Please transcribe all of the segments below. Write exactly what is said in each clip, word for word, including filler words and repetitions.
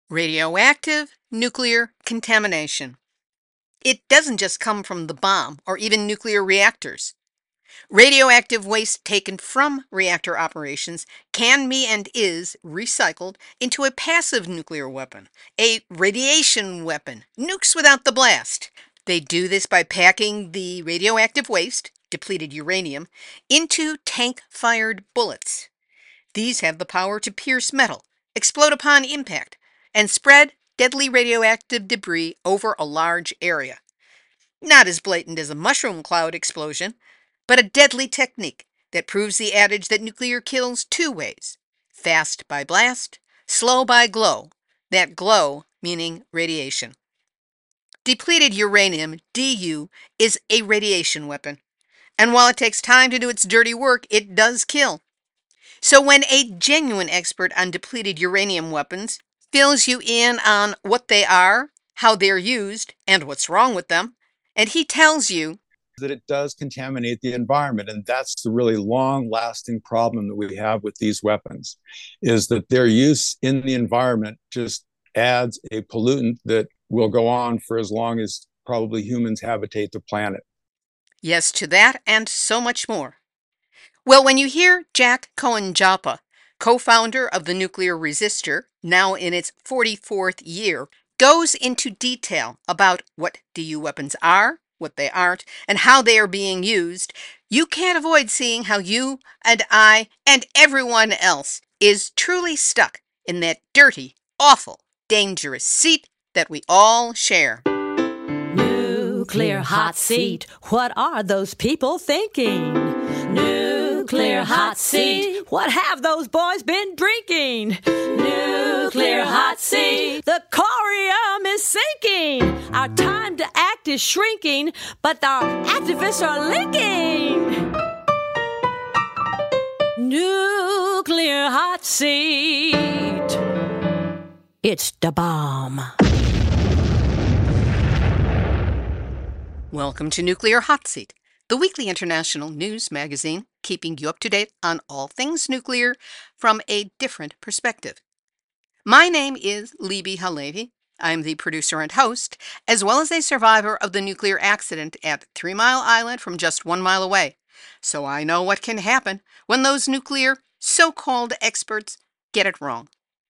Radioactive nuclear contamination. It doesn't just come from the bomb or even nuclear reactors. Radioactive waste taken from reactor operations can be and is recycled into a passive nuclear weapon, a radiation weapon, nukes without the blast. They do this by packing the radioactive waste, depleted uranium, into tank-fired bullets. These have the power to pierce metal, explode upon impact, and spread deadly radioactive debris over a large area. Not as blatant as a mushroom cloud explosion, but a deadly technique that proves the adage that nuclear kills two ways: fast by blast, slow by glow, that glow meaning radiation. Depleted uranium, D U, is a radiation weapon, and while it takes time to do its dirty work, it does kill. So when a genuine expert on depleted uranium weapons fills you in on what they are, how they're used, and what's wrong with them, and he tells you that it does contaminate the environment. And that's the really long lasting problem that we have with these weapons, is that their use in the environment just adds a pollutant that will go on for as long as probably humans habitate the planet. yes to that and so much more. Well, when you hear Jack Cohen Joppa, co-founder of the Nuclear Resistor, now in its forty-fourth year, goes into detail about what D U weapons are, what they aren't, and how they are being used, you can't avoid seeing how you and I and everyone else is truly stuck in that dirty, awful, dangerous seat that we all share. Nuclear hot seat. What are those people thinking? Nuclear hot seat. What have those boys been drinking? Nuclear hot seat. The corium is sinking. Our time to act is shrinking, but our activists are linking. Nuclear hot seat. It's the bomb. Welcome to Nuclear Hot Seat, the weekly international news magazine keeping you up to date on all things nuclear from a different perspective. My name is Libbe HaLevy. I'm the producer and host, as well as a survivor of the nuclear accident at Three Mile Island from just one mile away. So I know what can happen when those nuclear so-called experts get it wrong.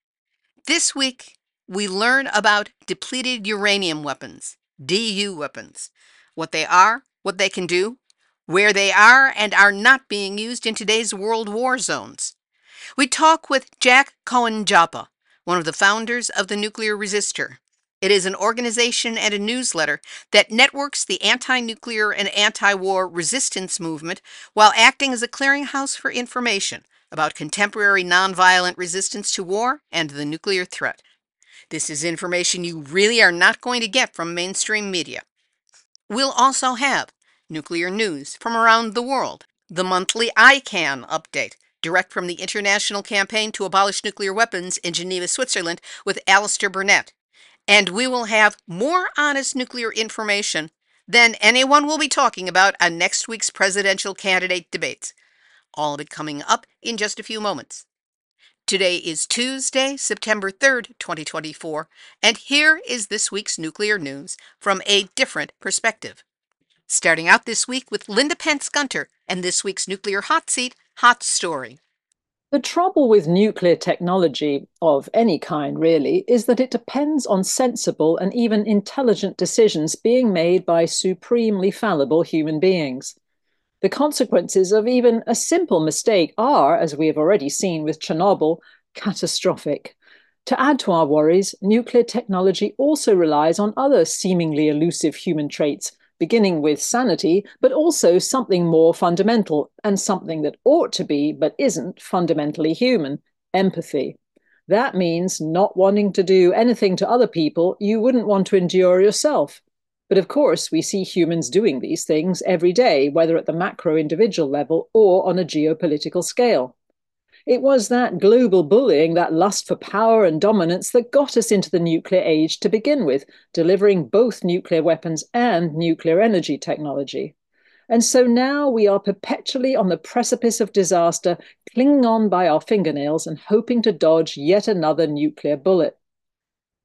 This week, we learn about depleted uranium weapons, D U weapons, what they are, what they can do, where they are and are not being used in today's world war zones. We talk with Jack Cohen Joppa, one of the founders of the Nuclear Resistor. It is an organization and a newsletter that networks the anti-nuclear and anti-war resistance movement while acting as a clearinghouse for information about contemporary nonviolent resistance to war and the nuclear threat. This is information you really are not going to get from mainstream media. We'll also have nuclear news from around the world, the monthly I CAN update, direct from the International Campaign to Abolish Nuclear Weapons in Geneva, Switzerland, with Alistair Burnett. And we will have more honest nuclear information than anyone will be talking about on next week's presidential candidate debates. All of it coming up in just a few moments. Today is Tuesday, September third, twenty twenty-four, and here is this week's nuclear news from a different perspective. Starting out this week with Linda Pence Gunter and this week's Nuclear Hot Seat Hot Story. The trouble with nuclear technology, of any kind really, is that it depends on sensible and even intelligent decisions being made by supremely fallible human beings. The consequences of even a simple mistake are, as we have already seen with Chernobyl, catastrophic. To add to our worries, nuclear technology also relies on other seemingly elusive human traits, beginning with sanity, but also something more fundamental and something that ought to be, but isn't, fundamentally human: empathy. That means not wanting to do anything to other people you wouldn't want to endure yourself. But of course, we see humans doing these things every day, whether at the macro individual level or on a geopolitical scale. It was that global bullying, that lust for power and dominance, that got us into the nuclear age to begin with, delivering both nuclear weapons and nuclear energy technology. And so now we are perpetually on the precipice of disaster, clinging on by our fingernails and hoping to dodge yet another nuclear bullet.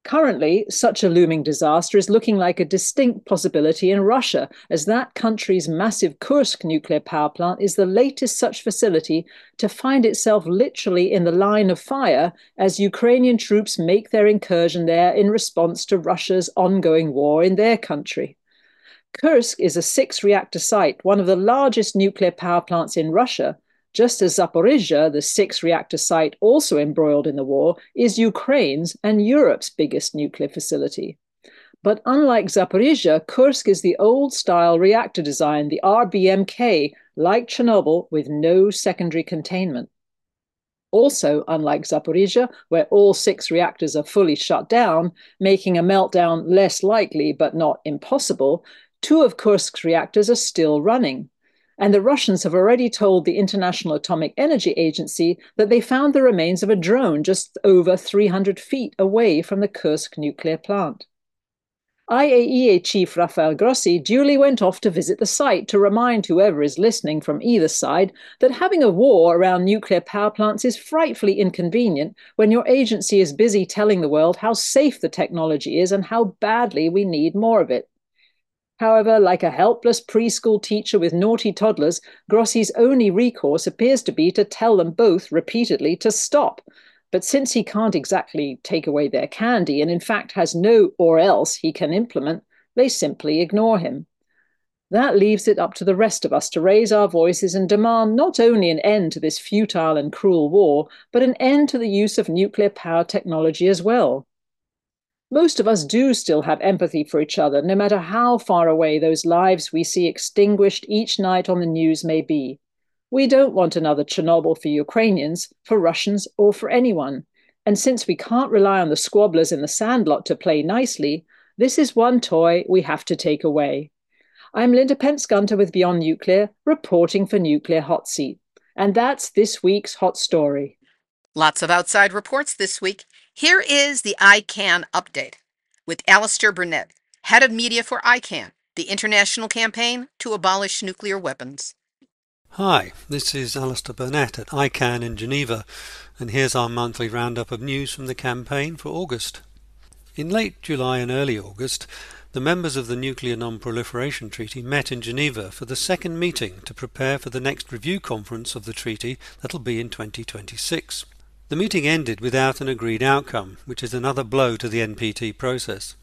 Currently, such a looming disaster is looking like a distinct possibility in Russia, as that country's massive Kursk nuclear power plant is the latest such facility to find itself literally in the line of fire as Ukrainian troops make their incursion there in response to Russia's ongoing war in their country. Kursk is a six-reactor site, one of the largest nuclear power plants in Russia, just as Zaporizhzhia, the six-reactor site also embroiled in the war, is Ukraine's and Europe's biggest nuclear facility. But unlike Zaporizhzhia, Kursk is the old-style reactor design, the R B M K, like Chernobyl, with no secondary containment. Also, unlike Zaporizhzhia, where all six reactors are fully shut down, making a meltdown less likely but not impossible, two of Kursk's reactors are still running. And the Russians have already told the International Atomic Energy Agency that they found the remains of a drone just over three hundred feet away from the Kursk nuclear plant. I A E A chief Rafael Grossi duly went off to visit the site to remind whoever is listening from either side that having a war around nuclear power plants is frightfully inconvenient when your agency is busy telling the world how safe the technology is and how badly we need more of it. However, like a helpless preschool teacher with naughty toddlers, Grossi's only recourse appears to be to tell them both repeatedly to stop. But since he can't exactly take away their candy and in fact has no or else he can implement, they simply ignore him. That leaves it up to the rest of us to raise our voices and demand not only an end to this futile and cruel war, but an end to the use of nuclear power technology as well. Most of us do still have empathy for each other, no matter how far away those lives we see extinguished each night on the news may be. We don't want another Chernobyl for Ukrainians, for Russians, or for anyone. And since we can't rely on the squabblers in the sandlot to play nicely, this is one toy we have to take away. I'm Linda Pence-Gunter with Beyond Nuclear, reporting for Nuclear Hot Seat. And that's this week's hot story. Lots of outside reports this week. Here is the I CAN update with Alistair Burnett, head of media for I CAN, the international campaign to abolish nuclear weapons. Hi, this is Alistair Burnett at I CAN in Geneva, and here's our monthly roundup of news from the campaign for August. In late July and early August, the members of the Nuclear Non-Proliferation Treaty met in Geneva for the second meeting to prepare for the next review conference of the treaty that'll be in twenty twenty-six. The meeting ended without an agreed outcome, which is another blow to the N P T process.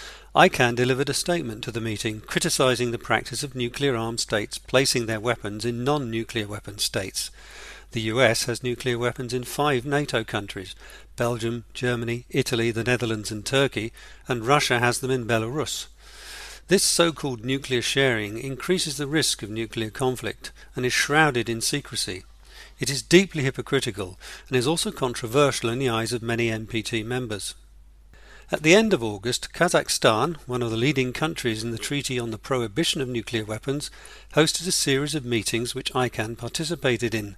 I CAN delivered a statement to the meeting criticising the practice of nuclear-armed states placing their weapons in non-nuclear weapon states. The U S has nuclear weapons in five NATO countries: Belgium, Germany, Italy, the Netherlands and Turkey, and Russia has them in Belarus. This so-called nuclear sharing increases the risk of nuclear conflict and is shrouded in secrecy. It is deeply hypocritical and is also controversial in the eyes of many N P T members. At the end of August, Kazakhstan, one of the leading countries in the Treaty on the Prohibition of Nuclear Weapons, hosted a series of meetings which I CAN participated in.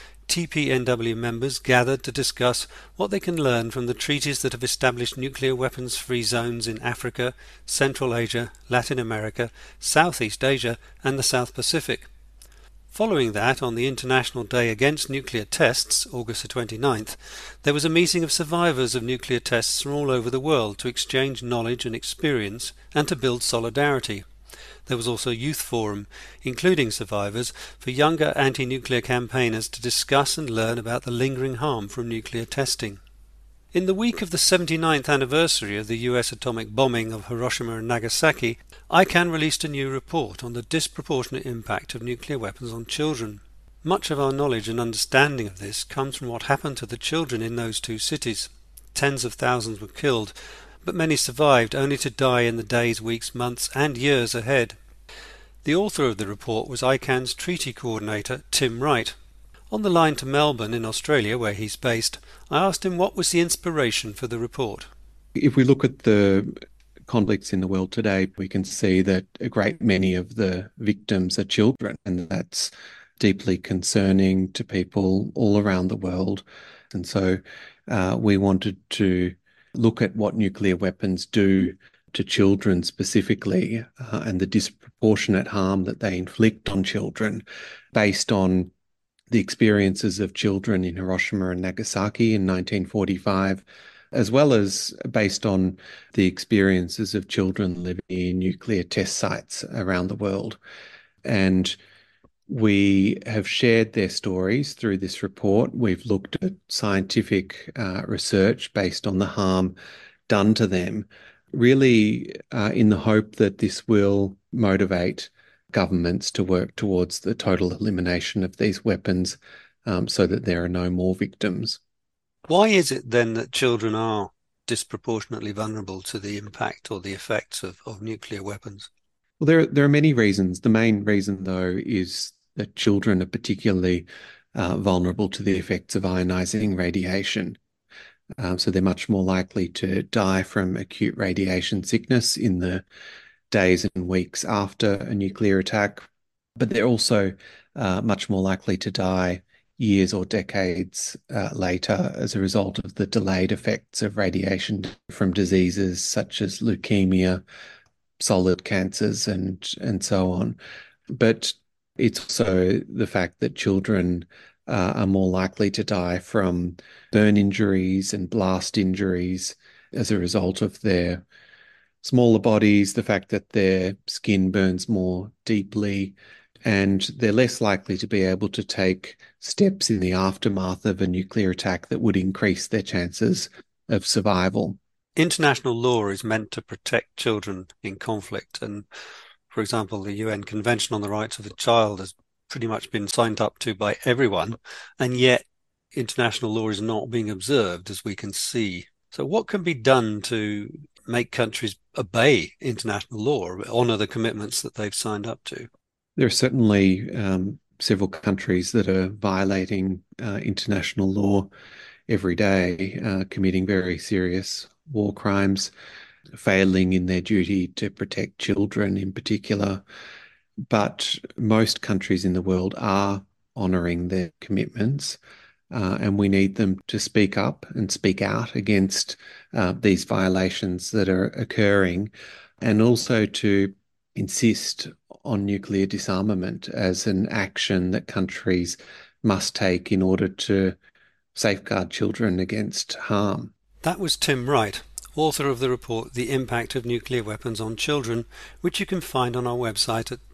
T P N W members gathered to discuss what they can learn from the treaties that have established nuclear weapons-free zones in Africa, Central Asia, Latin America, Southeast Asia and the South Pacific. Following that, on the International Day Against Nuclear Tests, August the twenty-ninth, there was a meeting of survivors of nuclear tests from all over the world to exchange knowledge and experience and to build solidarity. There was also a youth forum, including survivors, for younger anti-nuclear campaigners to discuss and learn about the lingering harm from nuclear testing. In the week of the seventy-ninth anniversary of the U S atomic bombing of Hiroshima and Nagasaki, I CAN released a new report on the disproportionate impact of nuclear weapons on children. Much of our knowledge and understanding of this comes from what happened to the children in those two cities. Tens of thousands were killed, but many survived only to die in the days, weeks, months and years ahead. The author of the report was I CAN's treaty coordinator, Tim Wright. On the line to Melbourne in Australia, where he's based, I asked him what was the inspiration for the report. If we look at the conflicts in the world today, we can see that a great many of the victims are children, and that's deeply concerning to people all around the world. And so uh, we wanted to look at what nuclear weapons do to children specifically uh, and the disproportionate harm that they inflict on children based on the experiences of children in Hiroshima and Nagasaki in nineteen forty-five, as well as based on the experiences of children living in nuclear test sites around the world. And we have shared their stories through this report. We've looked at scientific uh, research based on the harm done to them, really uh, in the hope that this will motivate governments to work towards the total elimination of these weapons um, so that there are no more victims. Why is it then that children are disproportionately vulnerable to the impact or the effects of, of nuclear weapons? Well, there, there are many reasons. The main reason, though, is that children are particularly uh, vulnerable to the effects of ionizing radiation. Um, so they're much more likely to die from acute radiation sickness in the days and weeks after a nuclear attack, but they're also uh, much more likely to die years or decades uh, later as a result of the delayed effects of radiation from diseases such as leukemia, solid cancers, and and so on. But it's also the fact that children uh, are more likely to die from burn injuries and blast injuries as a result of their smaller bodies, the fact that their skin burns more deeply, and they're less likely to be able to take steps in the aftermath of a nuclear attack that would increase their chances of survival. International law is meant to protect children in conflict. And, for example, the U N Convention on the Rights of the Child has pretty much been signed up to by everyone. And yet international law is not being observed, as we can see. So what can be done to make countries obey international law, or honour the commitments that they've signed up to? There are certainly um, several countries that are violating uh, international law every day, uh, committing very serious war crimes, failing in their duty to protect children in particular. But most countries in the world are honouring their commitments, uh, and we need them to speak up and speak out against uh, these violations that are occurring, and also to insist on nuclear disarmament as an action that countries must take in order to safeguard children against harm. That was Tim Wright, author of the report The Impact of Nuclear Weapons on Children, which you can find on our website at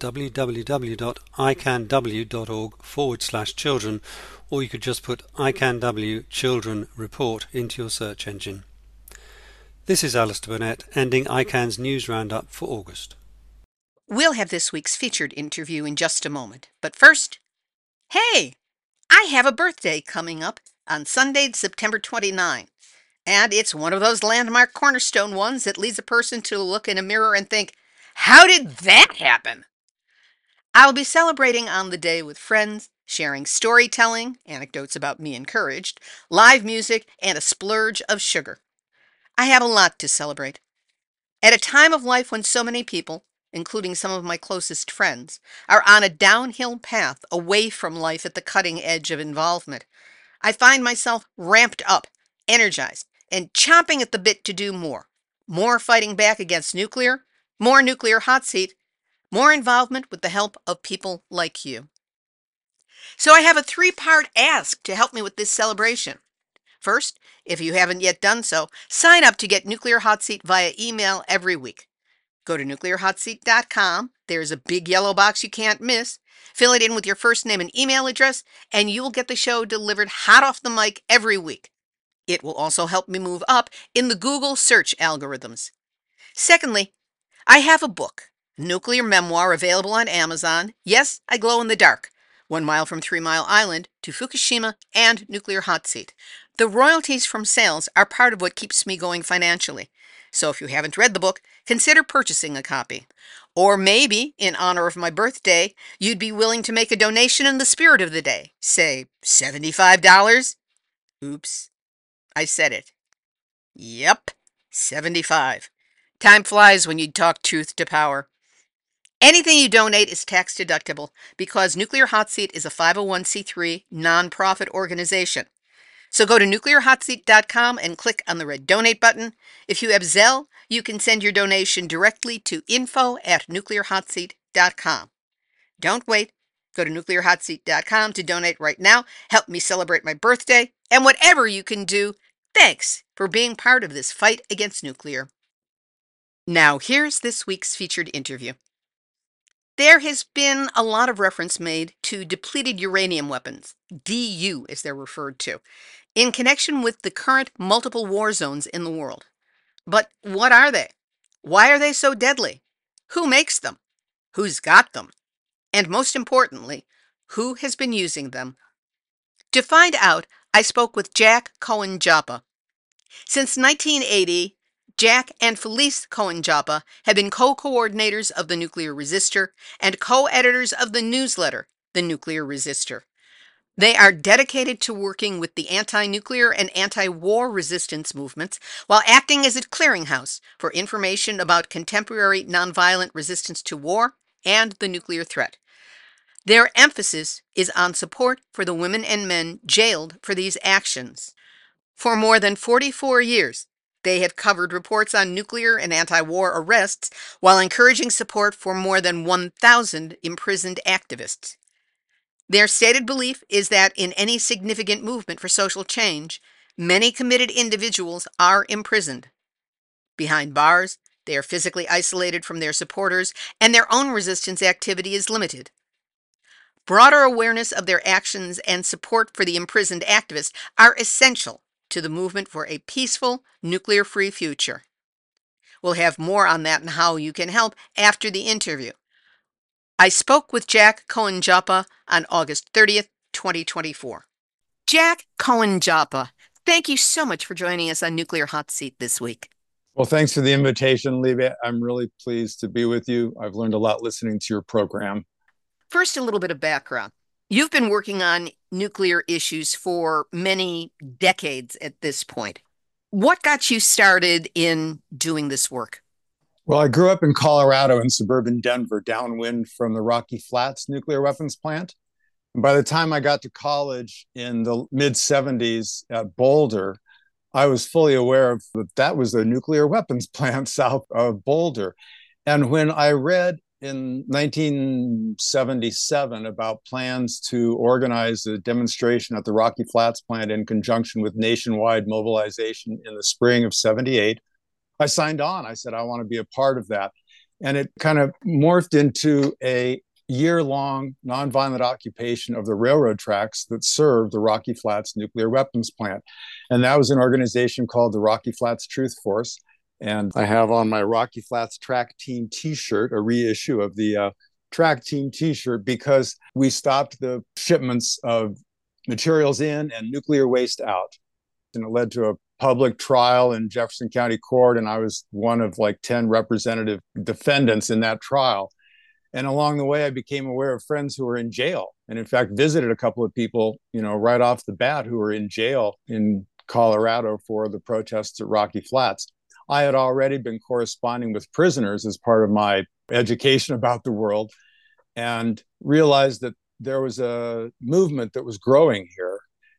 www.icanw.org forward slash children, or you could just put ICANW Children Report into your search engine. This is Alistair Burnett, ending I CAN's News Roundup for August. We'll have this week's featured interview in just a moment. But first, hey, I have a birthday coming up on Sunday, September twenty-ninth. And it's one of those landmark cornerstone ones that leads a person to look in a mirror and think, how did that happen? I'll be celebrating on the day with friends, sharing storytelling, anecdotes about me encouraged, live music, and a splurge of sugar. I have a lot to celebrate. At a time of life when so many people, including some of my closest friends, are on a downhill path away from life at the cutting edge of involvement, I find myself ramped up, energized, and chomping at the bit to do more. More fighting back against nuclear, more nuclear hot seat, more involvement with the help of people like you. So I have a three-part ask to help me with this celebration. First, if you haven't yet done so, sign up to get Nuclear Hot Seat via email every week. Go to nuclear hot seat dot com. There's a big yellow box you can't miss. Fill it in with your first name and email address, and you'll get the show delivered hot off the mic every week. It will also help me move up in the Google search algorithms. Secondly, I have a book, Nuclear Memoir, available on Amazon. Yes, I glow in the dark. One Mile from Three Mile Island to Fukushima and Nuclear Hot Seat. The royalties from sales are part of what keeps me going financially. So if you haven't read the book, consider purchasing a copy. Or maybe, in honor of my birthday, you'd be willing to make a donation in the spirit of the day. Say, seventy-five dollars? Oops, I said it. Yep, seventy-five. Time flies when you talk truth to power. Anything you donate is tax deductible because Nuclear Hot Seat is a five oh one c three nonprofit organization. So go to nuclear hot seat dot com and click on the red donate button. If you have Zelle, you can send your donation directly to info at nuclear hot seat dot com. Don't wait. Go to nuclear hot seat dot com to donate right now. Help me celebrate my birthday. And whatever you can do, Thanks for being part of this fight against nuclear. Now, here's this week's featured interview. There has been a lot of reference made to depleted uranium weapons, D U as they're referred to, in connection with the current multiple war zones in the world. But what are they? Why are they so deadly? Who makes them? Who's got them? And most importantly, who has been using them? To find out, I spoke with Jack Cohen-Joppa. Since nineteen eighty, Jack and Felice Cohen-Joppa have been co-coordinators of the Nuclear Resistor and co-editors of the newsletter, The Nuclear Resistor. They are dedicated to working with the anti-nuclear and anti-war resistance movements while acting as a clearinghouse for information about contemporary nonviolent resistance to war and the nuclear threat. Their emphasis is on support for the women and men jailed for these actions. For more than forty-four years, they have covered reports on nuclear and anti-war arrests while encouraging support for more than one thousand imprisoned activists. Their stated belief is that in any significant movement for social change, many committed individuals are imprisoned. Behind bars, they are physically isolated from their supporters, and their own resistance activity is limited. Broader awareness of their actions and support for the imprisoned activists are essential to the movement for a peaceful, nuclear-free future. We'll have more on that and how you can help after the interview. I spoke with Jack Cohen-Joppa on August thirtieth, twenty twenty-four. Jack Cohen-Joppa, thank you so much for joining us on Nuclear Hot Seat this week. Well, thanks for the invitation, Libby. I'm really pleased to be with you. I've learned a lot listening to your program. First, a little bit of background. You've been working on nuclear issues for many decades at this point. What got you started in doing this work? Well, I grew up in Colorado in suburban Denver, downwind from the Rocky Flats nuclear weapons plant. And by the time I got to college in the mid seventies at Boulder, I was fully aware of that that was a nuclear weapons plant south of Boulder. And when I read in nineteen seventy-seven about plans to organize a demonstration at the Rocky Flats plant in conjunction with nationwide mobilization in the spring of seventy-eight, I signed on. I said, I want to be a part of that. And it kind of morphed into a year-long nonviolent occupation of the railroad tracks that served the Rocky Flats nuclear weapons plant. And that was an organization called the Rocky Flats Truth Force. And I have on my Rocky Flats track team t-shirt, a reissue of the uh, track team t-shirt, because we stopped the shipments of materials in and nuclear waste out. And it led to a public trial in Jefferson County Court, and I was one of like ten representative defendants in that trial. And along the way, I became aware of friends who were in jail, and in fact, visited a couple of people, you know, right off the bat who were in jail in Colorado for the protests at Rocky Flats. I had already been corresponding with prisoners as part of my education about the world, and realized that there was a movement that was growing here,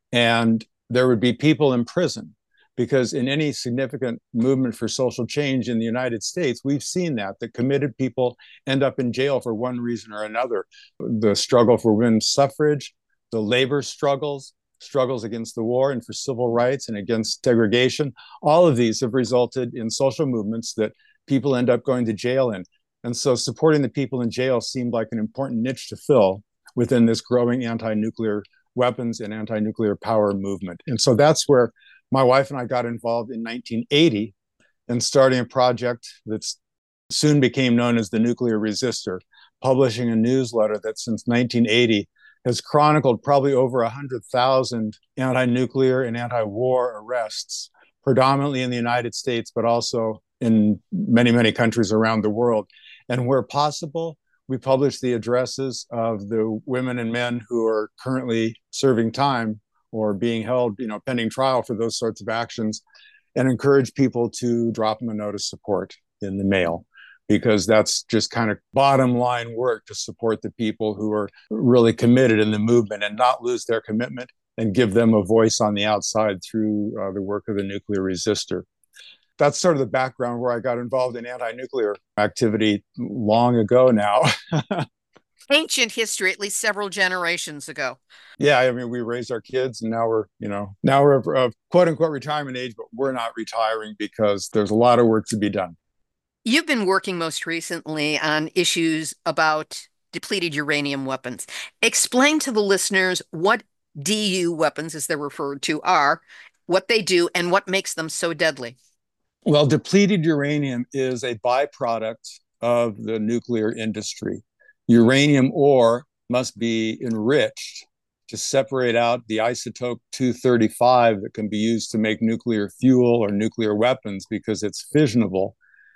and there would be people in prison. Because in any significant movement for social change in the United States, we've seen that, that committed people end up in jail for one reason or another. The struggle for women's suffrage, the labor struggles, struggles against the war and for civil rights and against segregation, all of these have resulted in social movements that people end up going to jail in. And so supporting the people in jail seemed like an important niche to fill within this growing anti-nuclear weapons and anti-nuclear power movement. And so that's where my wife and I got involved in nineteen eighty and starting a project that soon became known as the Nuclear Resistor, publishing a newsletter that since nineteen eighty has chronicled probably over one hundred thousand anti-nuclear and anti-war arrests, predominantly in the United States, but also in many, many countries around the world. And where possible, we publish the addresses of the women and men who are currently serving time or being held, you know, pending trial for those sorts of actions, and encourage people to drop them a note of support in the mail, because that's just kind of bottom line work to support the people who are really committed in the movement and not lose their commitment, and give them a voice on the outside through uh, the work of the Nuclear Resistor. That's sort of the background where I got involved in anti-nuclear activity long ago now. Ancient history, at least several generations ago. Yeah, I mean, we raised our kids, and now we're, you know, now we're of, of quote unquote retirement age, but we're not retiring because there's a lot of work to be done. You've been working most recently on issues about depleted uranium weapons. Explain to the listeners what D U weapons, as they're referred to, are, what they do, and what makes them so deadly. Well, depleted uranium is a byproduct of the nuclear industry. Uranium ore must be enriched to separate out the isotope two thirty-five that can be used to make nuclear fuel or nuclear weapons because it's fissionable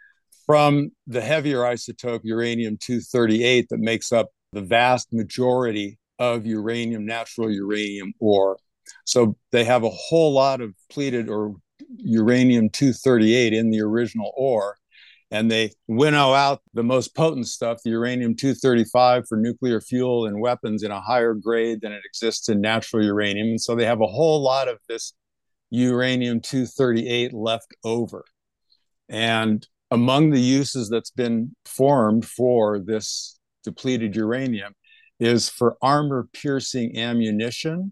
from the heavier isotope uranium two thirty-eight that makes up the vast majority of uranium, natural uranium ore. So they have a whole lot of depleted or uranium two thirty-eight in the original ore, and they winnow out the most potent stuff, the uranium two thirty-five, for nuclear fuel and weapons in a higher grade than it exists in natural uranium. And so they have a whole lot of this uranium two thirty-eight left over. And among the uses that's been formed for this depleted uranium is for armor piercing ammunition,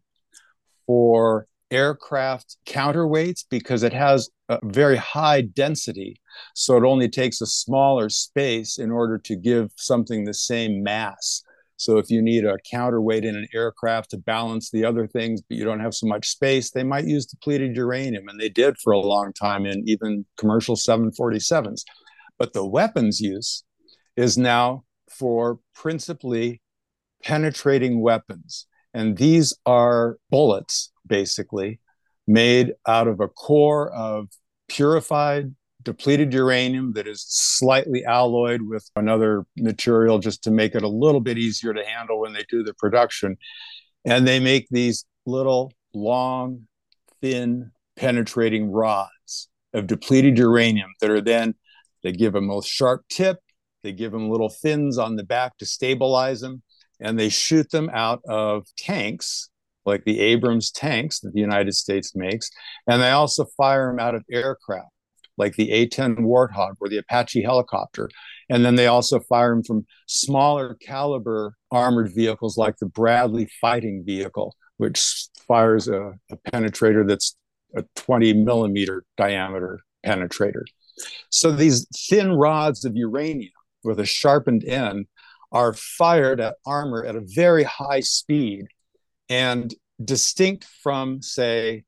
for aircraft counterweights, because it has a very high density. So it only takes a smaller space in order to give something the same mass. So if you need a counterweight in an aircraft to balance the other things, but you don't have so much space, they might use depleted uranium. And they did for a long time in even commercial seven forty-sevens. But the weapons use is now for principally penetrating weapons. And these are bullets, basically, made out of a core of purified depleted uranium that is slightly alloyed with another material just to make it a little bit easier to handle when they do the production. And they make these little, long, thin, penetrating rods of depleted uranium that are then, they give them a sharp tip, they give them little fins on the back to stabilize them, and they shoot them out of tanks, like the Abrams tanks that the United States makes. And they also fire them out of aircraft, like the A ten Warthog or the Apache helicopter. And then they also fire them from smaller caliber armored vehicles like the Bradley fighting vehicle, which fires a, a penetrator that's a twenty millimeter diameter penetrator. So these thin rods of uranium with a sharpened end are fired at armor at a very high speed, and distinct from, say,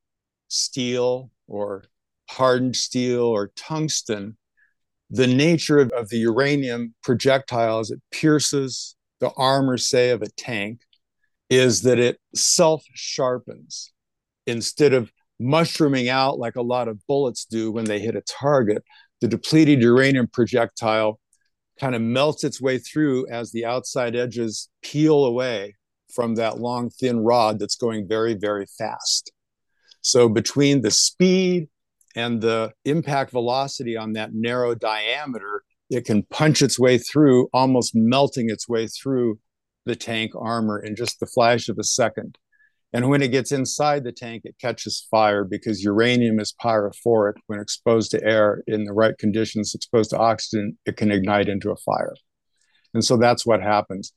steel or hardened steel or tungsten, the nature of, of the uranium projectile as it pierces the armor, say, of a tank, is that it self-sharpens. Instead of mushrooming out like a lot of bullets do when they hit a target, the depleted uranium projectile kind of melts its way through as the outside edges peel away from that long, thin rod that's going very, very fast. So between the speed and the impact velocity on that narrow diameter, it can punch its way through, almost melting its way through the tank armor in just the flash of a second. And when it gets inside the tank, it catches fire because uranium is pyrophoric. When exposed to air in the right conditions, exposed to oxygen, it can ignite into a fire. And so that's what happens.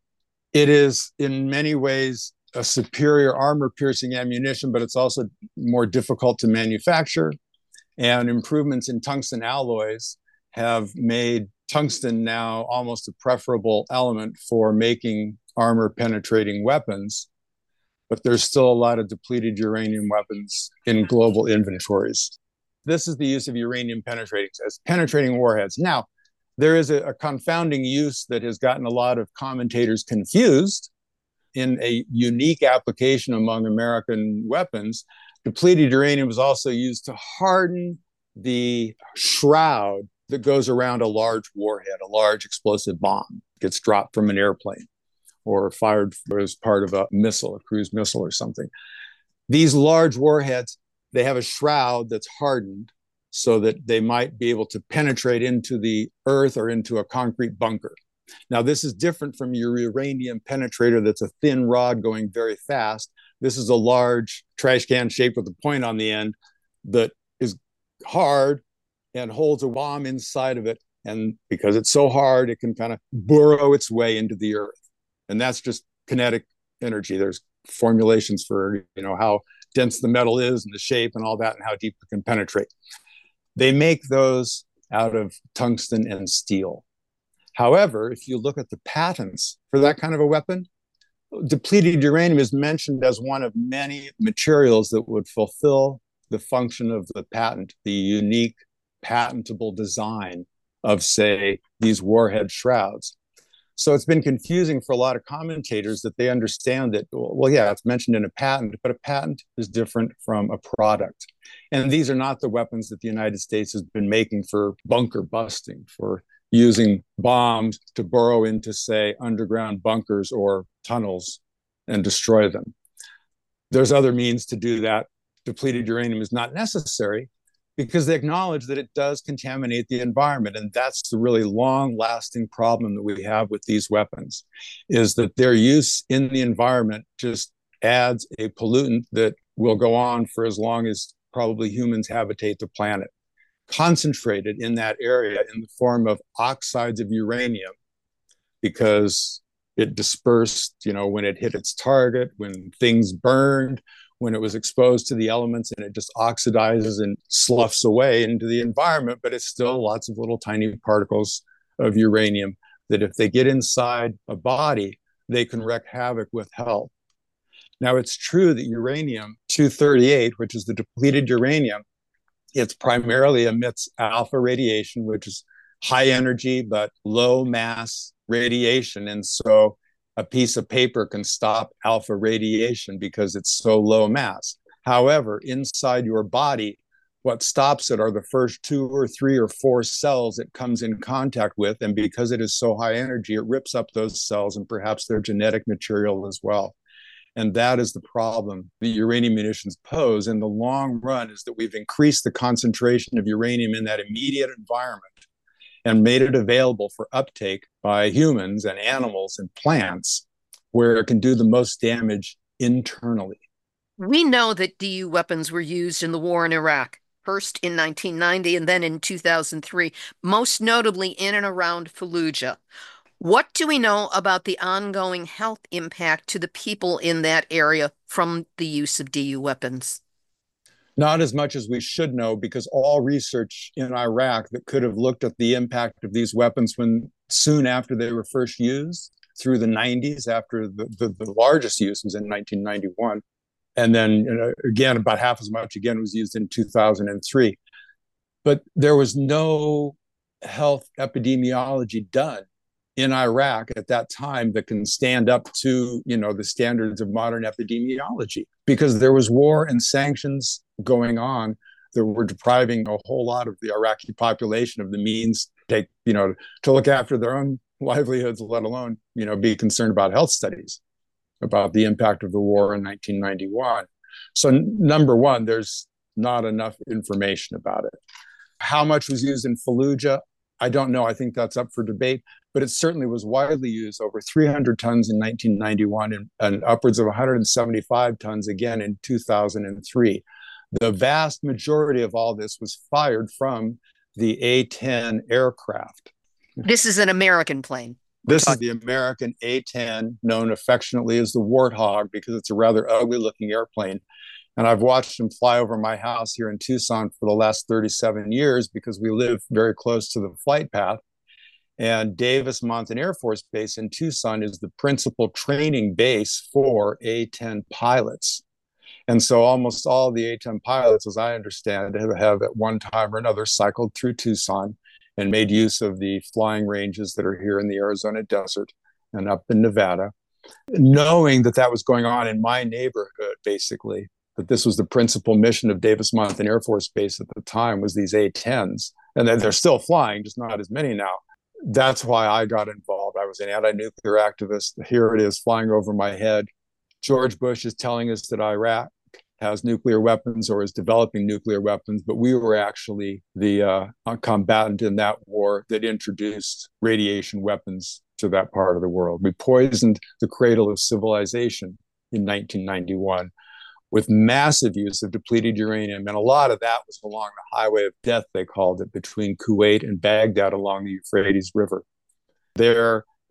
It is in many ways a superior armor-piercing ammunition, but it's also more difficult to manufacture. And improvements in tungsten alloys have made tungsten now almost a preferable element for making armor-penetrating weapons. But there's still a lot of depleted uranium weapons in global inventories. This is the use of uranium penetrating as penetrating warheads. Now, there is a, a confounding use that has gotten a lot of commentators confused. In a unique application among American weapons, depleted uranium is also used to harden the shroud that goes around a large warhead, a large explosive bomb gets dropped from an airplane or fired as part of a missile, a cruise missile or something. These large warheads, they have a shroud that's hardened so that they might be able to penetrate into the earth or into a concrete bunker. Now, this is different from your uranium penetrator that's a thin rod going very fast. This is a large trash can shaped with a point on the end that is hard and holds a bomb inside of it. And because it's so hard, it can kind of burrow its way into the earth. And that's just kinetic energy. There's formulations for, you know, how dense the metal is and the shape and all that and how deep it can penetrate. They make those out of tungsten and steel. However, if you look at the patents for that kind of a weapon, depleted uranium is mentioned as one of many materials that would fulfill the function of the patent, the unique patentable design of, say, these warhead shrouds. So it's been confusing for a lot of commentators that they understand that, well, yeah, it's mentioned in a patent, but a patent is different from a product. And these are not the weapons that the United States has been making for bunker busting, for using bombs to burrow into, say, underground bunkers or tunnels and destroy them. There's other means to do that. Depleted uranium is not necessary because they acknowledge that it does contaminate the environment. And that's the really long-lasting problem that we have with these weapons, is that their use in the environment just adds a pollutant that will go on for as long as probably humans habitate the planet, concentrated in that area in the form of oxides of uranium, because it dispersed, you know, when it hit its target, when things burned, when it was exposed to the elements, and it just oxidizes and sloughs away into the environment. But it's still lots of little tiny particles of uranium that if they get inside a body, they can wreak havoc with health. Now, it's true that uranium two thirty-eight, which is the depleted uranium, it's primarily emits alpha radiation, which is high energy but low mass radiation. And so a piece of paper can stop alpha radiation because it's so low mass. However, inside your body, what stops it are the first two or three or four cells it comes in contact with. And because it is so high energy, it rips up those cells and perhaps their genetic material as well. And that is the problem that uranium munitions pose in the long run, is that we've increased the concentration of uranium in that immediate environment and made it available for uptake by humans and animals and plants, where it can do the most damage internally. We know that D U weapons were used in the war in Iraq, first in nineteen ninety and then in two thousand three, most notably in and around Fallujah. What do we know about the ongoing health impact to the people in that area from the use of D U weapons? Not as much as we should know, because all research in Iraq that could have looked at the impact of these weapons when soon after they were first used, through the nineties, after the, the, the largest use was in nineteen ninety-one. And then, you know, again, about half as much again was used in two thousand three. But there was no health epidemiology done in Iraq at that time that can stand up to, you know, the standards of modern epidemiology, because there was war and sanctions going on that were depriving a whole lot of the Iraqi population of the means to take, you know, to look after their own livelihoods, let alone, you know, be concerned about health studies about the impact of the war in nineteen ninety-one. So n- number one, there's not enough information about it. How much was used in Fallujah? I don't know. I think that's up for debate, but it certainly was widely used, over three hundred tons in nineteen ninety-one and, and upwards of one hundred seventy-five tons again in two thousand three. The vast majority of all this was fired from the A ten aircraft. This is an American plane. This is the American A ten, known affectionately as the Warthog, because it's a rather ugly looking airplane. And I've watched them fly over my house here in Tucson for the last thirty-seven years, because we live very close to the flight path. And Davis-Monthan Air Force Base in Tucson is the principal training base for A ten pilots. And so almost all the A ten pilots, as I understand, have, have at one time or another cycled through Tucson and made use of the flying ranges that are here in the Arizona desert and up in Nevada, knowing that that was going on in my neighborhood, basically, that this was the principal mission of Davis-Monthan Air Force Base at the time, was these A tens. And then they're still flying, just not as many now. That's why I got involved. I was an anti-nuclear activist. Here it is flying over my head. George Bush is telling us that Iraq has nuclear weapons or is developing nuclear weapons, but we were actually the uh, combatant in that war that introduced radiation weapons to that part of the world. We poisoned the cradle of civilization in nineteen ninety-one with massive use of depleted uranium. And a lot of that was along the highway of death, they called it, between Kuwait and Baghdad along the Euphrates River. There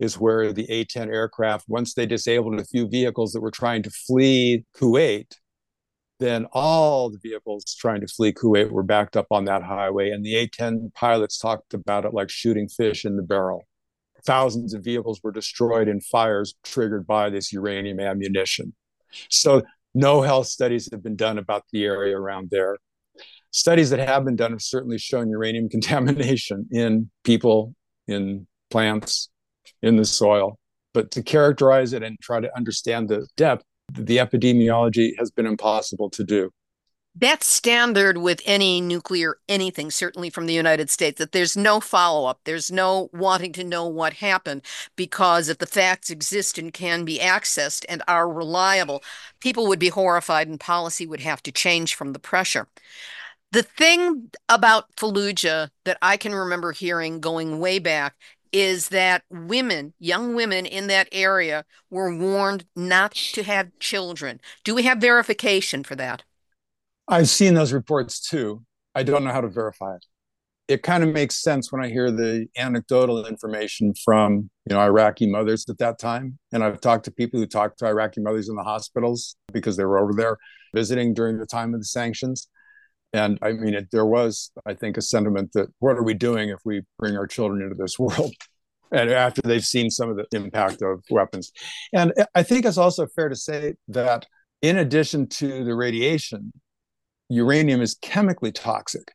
is where the A ten aircraft, once they disabled a few vehicles that were trying to flee Kuwait, then all the vehicles trying to flee Kuwait were backed up on that highway. And the A ten pilots talked about it like shooting fish in the barrel. Thousands of vehicles were destroyed in fires triggered by this uranium ammunition. So no health studies have been done about the area around there. Studies that have been done have certainly shown uranium contamination in people, in plants, in the soil. But to characterize it and try to understand the depth, the epidemiology has been impossible to do. That's standard with any nuclear anything, certainly from the United States, that there's no follow-up. There's no wanting to know what happened, because if the facts exist and can be accessed and are reliable, people would be horrified and policy would have to change from the pressure. The thing about Fallujah that I can remember hearing going way back is that women, young women in that area, were warned not to have children. Do we have verification for that? I've seen those reports too. I don't know how to verify it. It kind of makes sense when I hear the anecdotal information from, you know, Iraqi mothers at that time. And I've talked to people who talked to Iraqi mothers in the hospitals because they were over there visiting during the time of the sanctions. And I mean, it, there was, I think, a sentiment that what are we doing if we bring our children into this world? And after they've seen some of the impact of weapons. And I think it's also fair to say that in addition to the radiation, uranium is chemically toxic.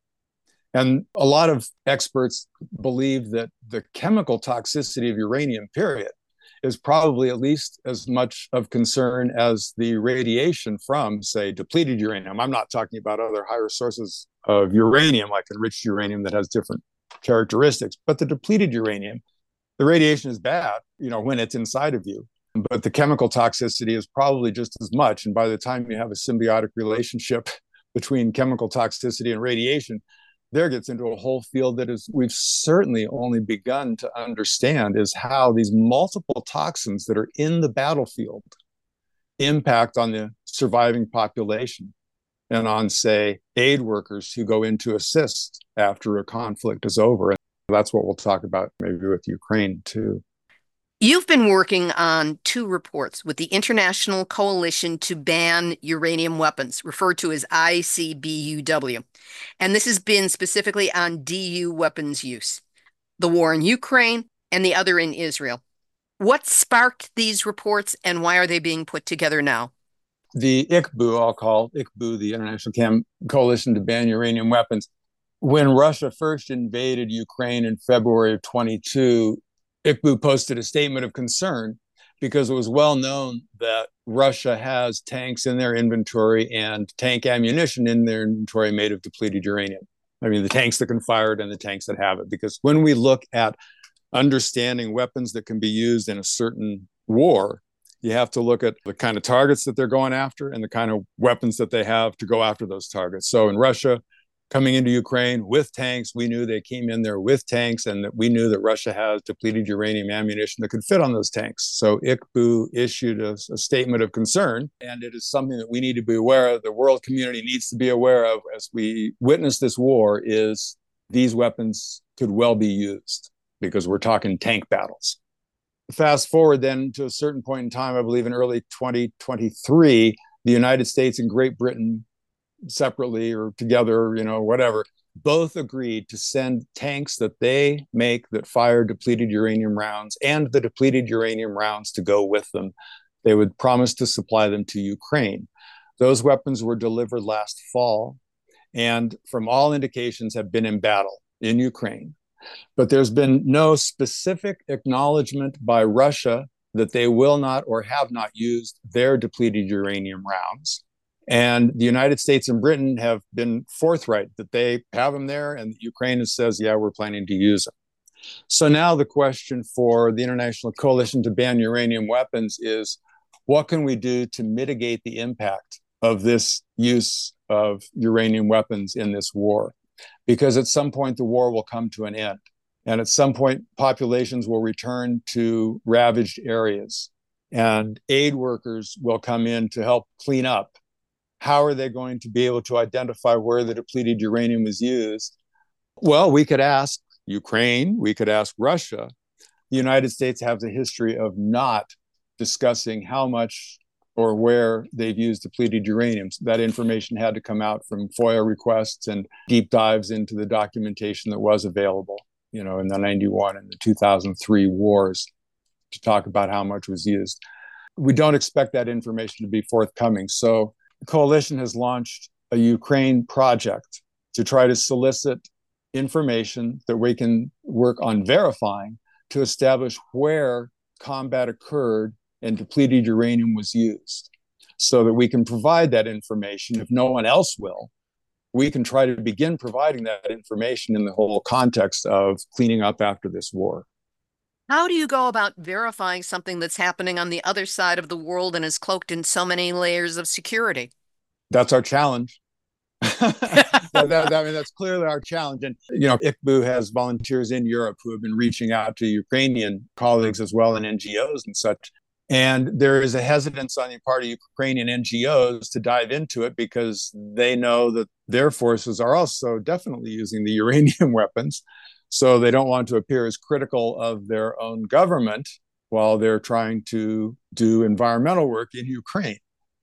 And a lot of experts believe that the chemical toxicity of uranium, period, is probably at least as much of concern as the radiation from, say, depleted uranium. I'm not talking about other higher sources of uranium, like enriched uranium that has different characteristics, but the depleted uranium, the radiation is bad, you know, when it's inside of you. But the chemical toxicity is probably just as much. And by the time you have a symbiotic relationship between chemical toxicity and radiation, there gets into a whole field that is we've certainly only begun to understand, is how these multiple toxins that are in the battlefield impact on the surviving population and on, say, aid workers who go in to assist after a conflict is over. And that's what we'll talk about maybe with Ukraine too. You've been working on two reports with the International Coalition to Ban Uranium Weapons, referred to as I C B U W. And this has been specifically on D U weapons use, the war in Ukraine and the other in Israel. What sparked these reports and why are they being put together now? The I C B U, I'll call I C B U, the International Cam- Coalition to Ban Uranium Weapons. When Russia first invaded Ukraine in February of twenty-two, I C B U posted a statement of concern because it was well known that Russia has tanks in their inventory and tank ammunition in their inventory made of depleted uranium. I mean, the tanks that can fire it and the tanks that have it. Because when we look at understanding weapons that can be used in a certain war, you have to look at the kind of targets that they're going after and the kind of weapons that they have to go after those targets. So in Russia, coming into Ukraine with tanks, we knew they came in there with tanks, and that we knew that Russia has depleted uranium ammunition that could fit on those tanks. So I C B U issued a, a statement of concern, and it is something that we need to be aware of, the world community needs to be aware of as we witness this war, is these weapons could well be used because we're talking tank battles. Fast forward then to a certain point in time, I believe in early twenty twenty-three, the United States and Great Britain separately or together, you know, whatever, both agreed to send tanks that they make that fire depleted uranium rounds and the depleted uranium rounds to go with them. They would promise to supply them to Ukraine. Those weapons were delivered last fall and from all indications have been in battle in Ukraine. But there's been no specific acknowledgement by Russia that they will not or have not used their depleted uranium rounds. And the United States and Britain have been forthright that they have them there, and Ukraine says, yeah, we're planning to use them. So now the question for the International Coalition to Ban Uranium Weapons is, what can we do to mitigate the impact of this use of uranium weapons in this war? Because at some point, the war will come to an end. And at some point, populations will return to ravaged areas, and aid workers will come in to help clean up. How are they going to be able to identify where the depleted uranium is used? Well, we could ask Ukraine, we could ask Russia, the United States has a history of not discussing how much or where they've used depleted uranium. So that information had to come out from FOIA requests and deep dives into the documentation that was available, you know, in the ninety-one and the two thousand three wars to talk about how much was used. We don't expect that information to be forthcoming. So the coalition has launched a Ukraine project to try to solicit information that we can work on verifying to establish where combat occurred and depleted uranium was used, so that we can provide that information. If no one else will, we can try to begin providing that information in the whole context of cleaning up after this war. How do you go about verifying something that's happening on the other side of the world and is cloaked in so many layers of security? That's our challenge. that, that, I mean, that's clearly our challenge. And, you know, I C B U has volunteers in Europe who have been reaching out to Ukrainian colleagues as well, and N G Os and such. And there is a hesitance on the part of Ukrainian N G Os to dive into it because they know that their forces are also definitely using the uranium weapons. So they don't want to appear as critical of their own government while they're trying to do environmental work in Ukraine.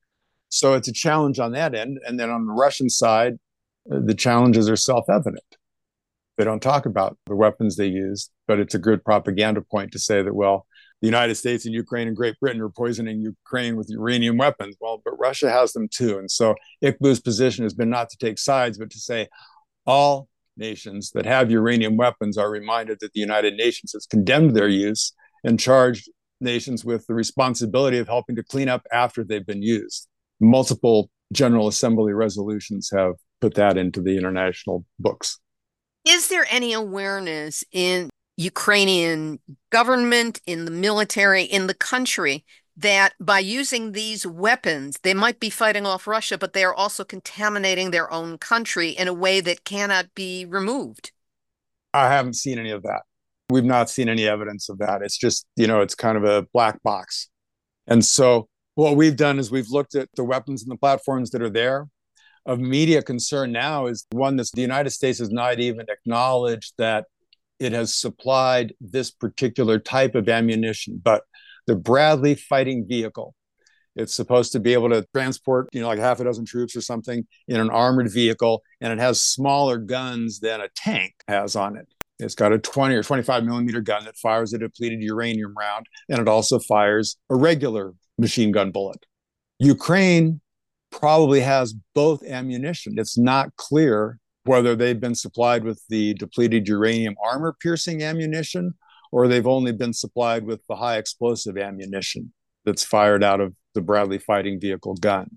So it's a challenge on that end. And then on the Russian side, the challenges are self-evident. They don't talk about the weapons they use, but it's a good propaganda point to say that, well, the United States and Ukraine and Great Britain are poisoning Ukraine with uranium weapons. Well, but Russia has them too. And so I C B U's position has been not to take sides, but to say all nations that have uranium weapons are reminded that the United Nations has condemned their use and charged nations with the responsibility of helping to clean up after they've been used. Multiple General Assembly resolutions have put that into the international books. Is there any awareness in Ukrainian government, in the military, in the country, that by using these weapons, they might be fighting off Russia, but they are also contaminating their own country in a way that cannot be removed? I haven't seen any of that. We've not seen any evidence of that. It's just, you know, it's kind of a black box. And so what we've done is we've looked at the weapons and the platforms that are there. Of immediate concern now is one that the United States has not even acknowledged that it has supplied this particular type of ammunition, but the Bradley fighting vehicle. It's supposed to be able to transport, you know, like half a dozen troops or something in an armored vehicle, and it has smaller guns than a tank has on it. It's got a twenty or twenty-five millimeter gun that fires a depleted uranium round, and it also fires a regular machine gun bullet. Ukraine probably has both ammunition. It's not clear whether they've been supplied with the depleted uranium armor-piercing ammunition or they've only been supplied with the high explosive ammunition that's fired out of the Bradley fighting vehicle gun.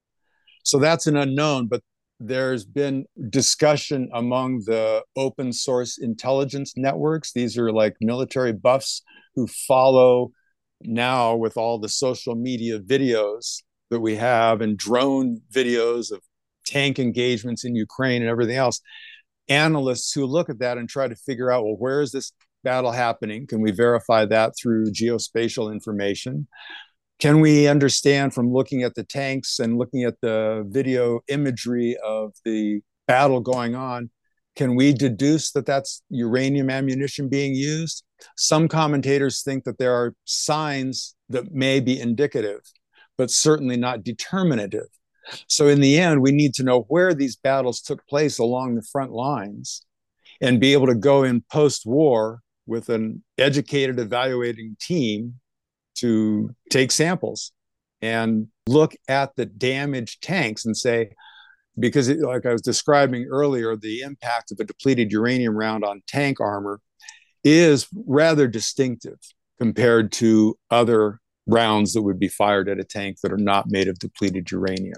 So that's an unknown, but there's been discussion among the open source intelligence networks. These are like military buffs who follow now with all the social media videos that we have and drone videos of tank engagements in Ukraine and everything else. Analysts who look at that and try to figure out, well, where is this battle happening? Can we verify that through geospatial information? Can we understand from looking at the tanks and looking at the video imagery of the battle going on, can we deduce that that's uranium ammunition being used? Some commentators think that there are signs that may be indicative, but certainly not determinative. So in the end, we need to know where these battles took place along the front lines and be able to go in post-war with an educated evaluating team to take samples and look at the damaged tanks and say, because it, like I was describing earlier, the impact of a depleted uranium round on tank armor is rather distinctive compared to other rounds that would be fired at a tank that are not made of depleted uranium.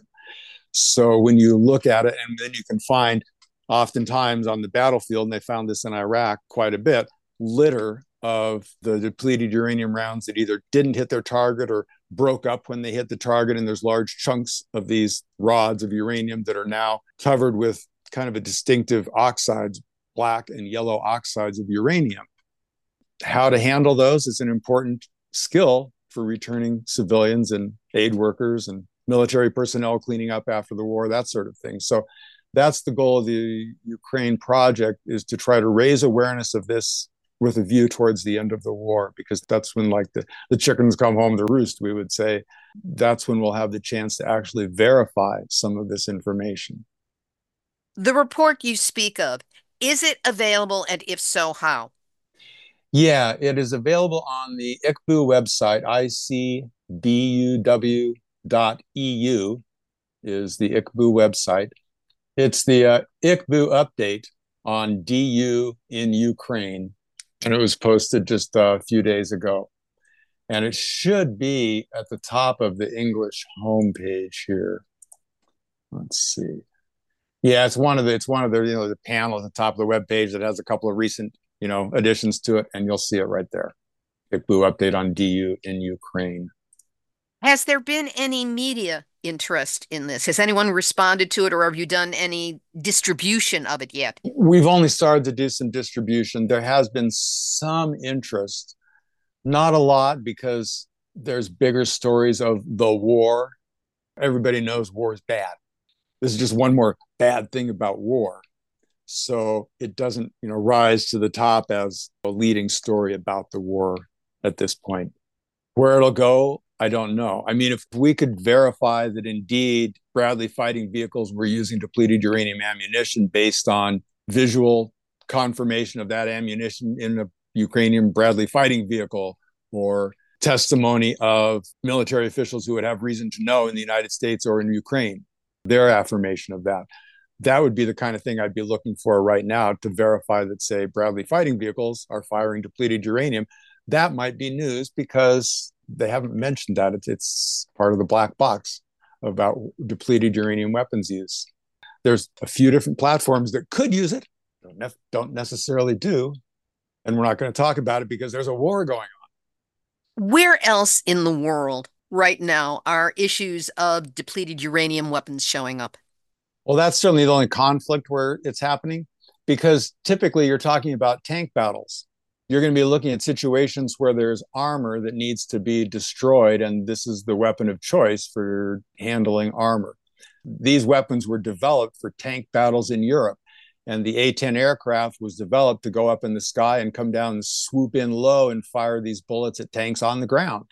So when you look at it, and then you can find oftentimes on the battlefield, and they found this in Iraq quite a bit, litter of the depleted uranium rounds that either didn't hit their target or broke up when they hit the target. And there's large chunks of these rods of uranium that are now covered with kind of a distinctive oxides, black and yellow oxides of uranium. How to handle those is an important skill for returning civilians and aid workers and military personnel cleaning up after the war, that sort of thing. So that's the goal of the Ukraine project, is to try to raise awareness of this with a view towards the end of the war, because that's when like the, the chickens come home to roost, we would say. That's when we'll have the chance to actually verify some of this information. The report you speak of, is it available, and if so, how? Yeah, it is available on the I C B U website. I C B U W dot E U is the I C B U website. It's the uh, I C B U update on D U in Ukraine, and it was posted just a few days ago. And it should be at the top of the English homepage here. Let's see. Yeah, it's one of the it's one of the you know the panel at the top of the web page that has a couple of recent you know additions to it, and you'll see it right there. I C B U update on D U in Ukraine. Has there been any media interest in this? Has anyone responded to it, or have you done any distribution of it yet? We've only started to do some distribution. There has been some interest, not a lot, because there's bigger stories of the war. Everybody knows war is bad. This is just one more bad thing about war. So it doesn't, you know, rise to the top as a leading story about the war at this point. Where it'll go, I don't know. I mean, if we could verify that indeed Bradley fighting vehicles were using depleted uranium ammunition based on visual confirmation of that ammunition in a Ukrainian Bradley fighting vehicle, or testimony of military officials who would have reason to know in the United States or in Ukraine, their affirmation of that. That would be the kind of thing I'd be looking for right now to verify that, say, Bradley fighting vehicles are firing depleted uranium. That might be news, because they haven't mentioned that. It's, it's part of the black box about depleted uranium weapons use. There's a few different platforms that could use it, don't, ne- don't necessarily do, and we're not going to talk about it because there's a war going on. Where else in the world right now are issues of depleted uranium weapons showing up? Well, that's certainly the only conflict where it's happening, because typically you're talking about tank battles. You're going to be looking at situations where there's armor that needs to be destroyed, and this is the weapon of choice for handling armor. These weapons were developed for tank battles in Europe, and the A ten aircraft was developed to go up in the sky and come down and swoop in low and fire these bullets at tanks on the ground.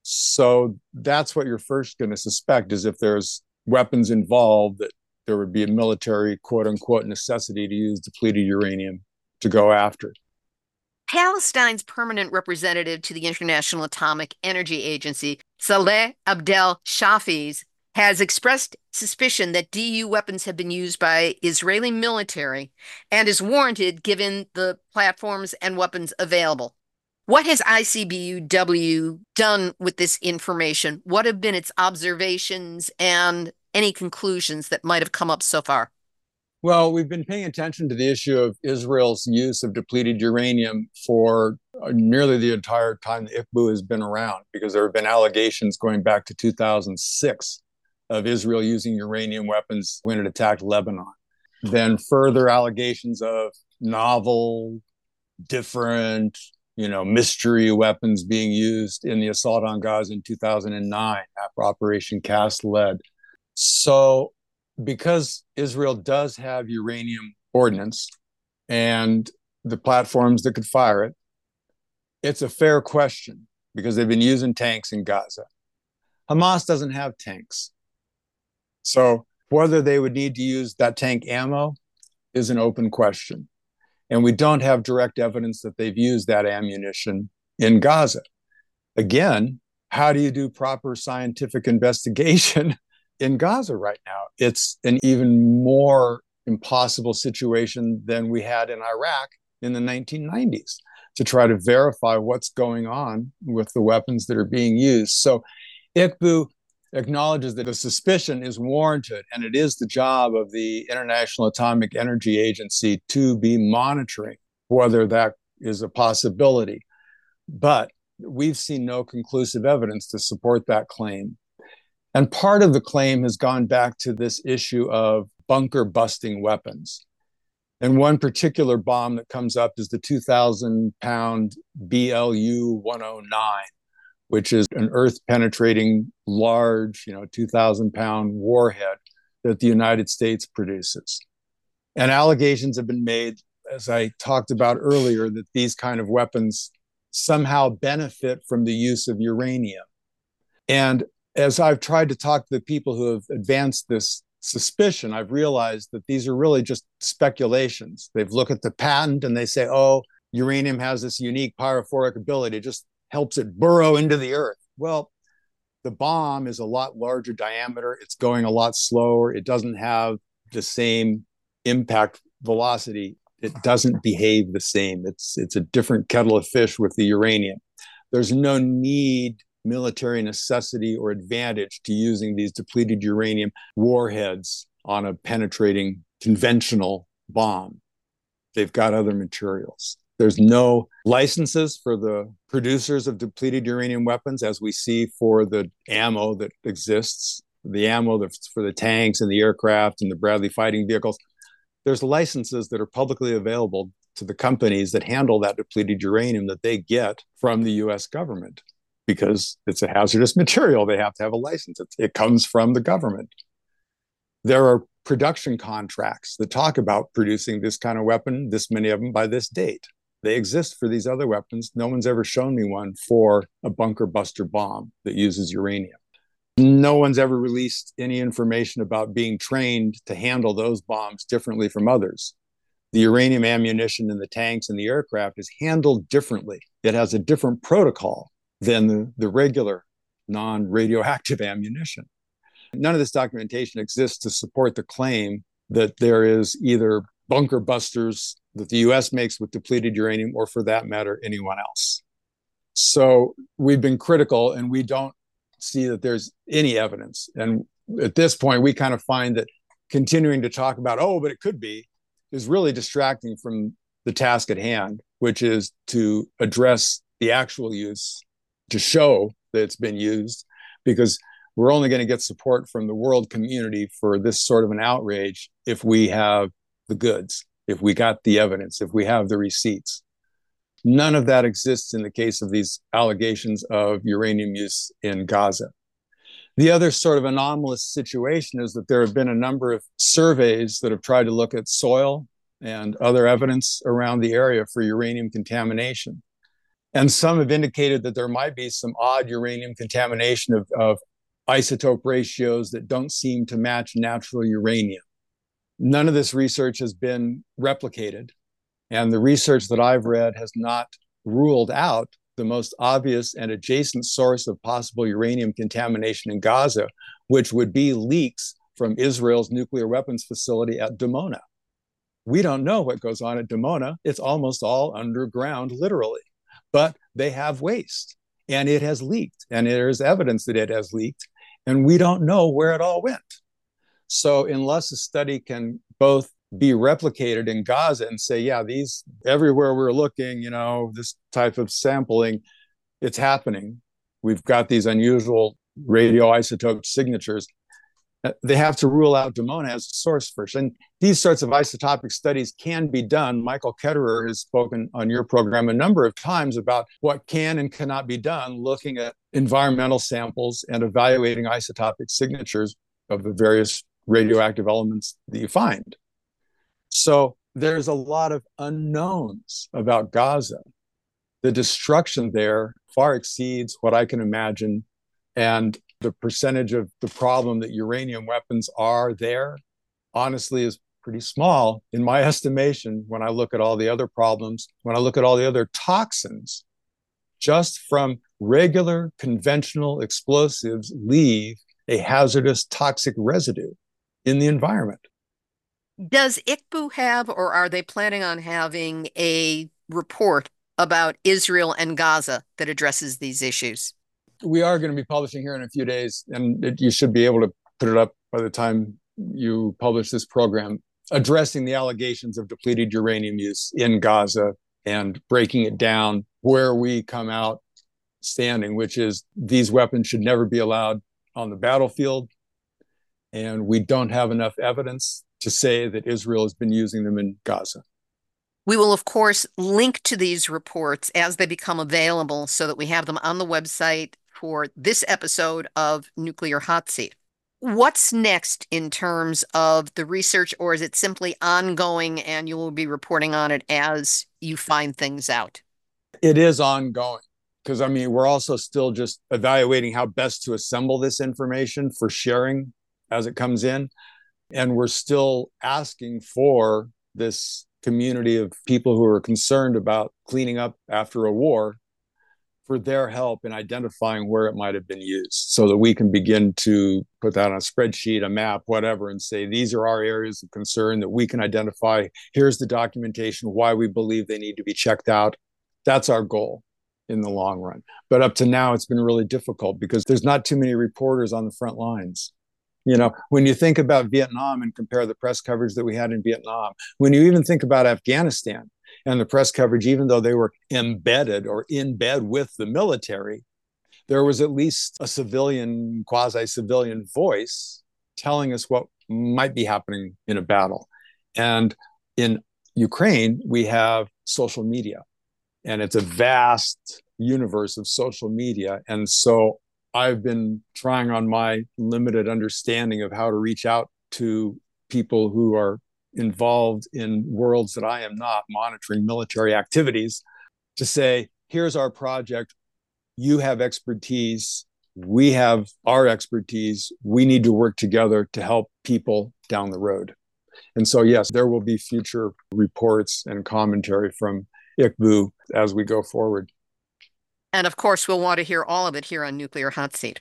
So that's what you're first going to suspect, is if there's weapons involved, that there would be a military, quote unquote, necessity to use depleted uranium to go after. Palestine's permanent representative to the International Atomic Energy Agency, Saleh Abdel Shafiz, has expressed suspicion that D U weapons have been used by Israeli military and is warranted given the platforms and weapons available. What has I C B U W done with this information? What have been its observations and any conclusions that might have come up so far? Well, we've been paying attention to the issue of Israel's use of depleted uranium for nearly the entire time the I C B U has been around, because there have been allegations going back to two thousand six of Israel using uranium weapons when it attacked Lebanon. Then further allegations of novel, different, you know, mystery weapons being used in the assault on Gaza in two thousand nine after Operation Cast Lead. So because Israel does have uranium ordnance and the platforms that could fire it, it's a fair question, because they've been using tanks in Gaza. Hamas doesn't have tanks. So whether they would need to use that tank ammo is an open question. And we don't have direct evidence that they've used that ammunition in Gaza. Again, how do you do proper scientific investigation in Gaza right now? It's an even more impossible situation than we had in Iraq in the nineteen nineties to try to verify what's going on with the weapons that are being used. So I C B U acknowledges that the suspicion is warranted, and it is the job of the International Atomic Energy Agency to be monitoring whether that is a possibility. But we've seen no conclusive evidence to support that claim. And part of the claim has gone back to this issue of bunker busting weapons. And one particular bomb that comes up is the two thousand pound B L U one oh nine, which is an earth-penetrating, large, you know, two thousand pound warhead that the United States produces. And allegations have been made as I talked about earlier, that these kind of weapons somehow benefit from the use of uranium. And as I've tried to talk to the people who have advanced this suspicion, I've realized that these are really just speculations. They've looked at the patent and they say, oh, uranium has this unique pyrophoric ability. It just helps it burrow into the earth. Well, the bomb is a lot larger diameter. It's going a lot slower. It doesn't have the same impact velocity. It doesn't behave the same. It's, it's a different kettle of fish with the uranium. There's no need, military necessity, or advantage to using these depleted uranium warheads on a penetrating conventional bomb. They've got other materials. There's no licenses for the producers of depleted uranium weapons, as we see for the ammo that exists, the ammo that's for the tanks and the aircraft and the Bradley fighting vehicles. There's licenses that are publicly available to the companies that handle that depleted uranium that they get from the U S government, because it's a hazardous material. They have to have a license. It, it comes from the government. There are production contracts that talk about producing this kind of weapon, this many of them by this date. They exist for these other weapons. No one's ever shown me one for a bunker buster bomb that uses uranium. No one's ever released any information about being trained to handle those bombs differently from others. The uranium ammunition in the tanks and the aircraft is handled differently. It has a different protocol than the, the regular non-radioactive ammunition. None of this documentation exists to support the claim that there is either bunker busters that the U S makes with depleted uranium, or for that matter, anyone else. So we've been critical, and we don't see that there's any evidence. And at this point, we kind of find that continuing to talk about, oh, but it could be, is really distracting from the task at hand, which is to address the actual use, to show that it's been used, because we're only going to get support from the world community for this sort of an outrage if we have the goods, if we got the evidence, if we have the receipts. None of that exists in the case of these allegations of uranium use in Gaza. The other sort of anomalous situation is that there have been a number of surveys that have tried to look at soil and other evidence around the area for uranium contamination. And some have indicated that there might be some odd uranium contamination of, of isotope ratios that don't seem to match natural uranium. None of this research has been replicated. And the research that I've read has not ruled out the most obvious and adjacent source of possible uranium contamination in Gaza, which would be leaks from Israel's nuclear weapons facility at Dimona. We don't know what goes on at Dimona. It's almost all underground, literally. But they have waste, and it has leaked, and there's evidence that it has leaked, and we don't know where it all went. So unless a study can both be replicated in Gaza and say, yeah, these, everywhere we're looking, you know, this type of sampling, it's happening. We've got these unusual radioisotope signatures. They have to rule out Dimona as a source first. And these sorts of isotopic studies can be done. Michael Ketterer has spoken on your program a number of times about what can and cannot be done, looking at environmental samples and evaluating isotopic signatures of the various radioactive elements that you find. So there's a lot of unknowns about Gaza. The destruction there far exceeds what I can imagine. And the percentage of the problem that uranium weapons are there, honestly, is pretty small in my estimation when I look at all the other problems, when I look at all the other toxins. Just from regular conventional explosives leave a hazardous toxic residue in the environment. Does I C B U have, or are they planning on having, a report about Israel and Gaza that addresses these issues? We are going to be publishing here in a few days, and it, you should be able to put it up by the time you publish this program, addressing the allegations of depleted uranium use in Gaza and breaking it down where we come out standing, which is these weapons should never be allowed on the battlefield. And we don't have enough evidence to say that Israel has been using them in Gaza. We will, of course, link to these reports as they become available so that we have them on the website for this episode of Nuclear Hot Seat. What's next in terms of the research, or is it simply ongoing and you will be reporting on it as you find things out? It is ongoing because, I mean, we're also still just evaluating how best to assemble this information for sharing as it comes in. And we're still asking for this community of people who are concerned about cleaning up after a war for their help in identifying where it might have been used so that we can begin to put that on a spreadsheet, a map, whatever, and say, these are our areas of concern that we can identify. Here's the documentation, why we believe they need to be checked out. That's our goal in the long run. But up to now, it's been really difficult because there's not too many reporters on the front lines. You know, when you think about Vietnam and compare the press coverage that we had in Vietnam, when you even think about Afghanistan and the press coverage, even though they were embedded or in bed with the military, there was at least a civilian, quasi-civilian voice telling us what might be happening in a battle. And in Ukraine, we have social media, and it's a vast universe of social media. And so I've been trying on my limited understanding of how to reach out to people who are involved in worlds that I am not, monitoring military activities, to say, here's our project. You have expertise. We have our expertise. We need to work together to help people down the road. And so, yes, there will be future reports and commentary from I C B U as we go forward. And of course, we'll want to hear all of it here on Nuclear Hot Seat.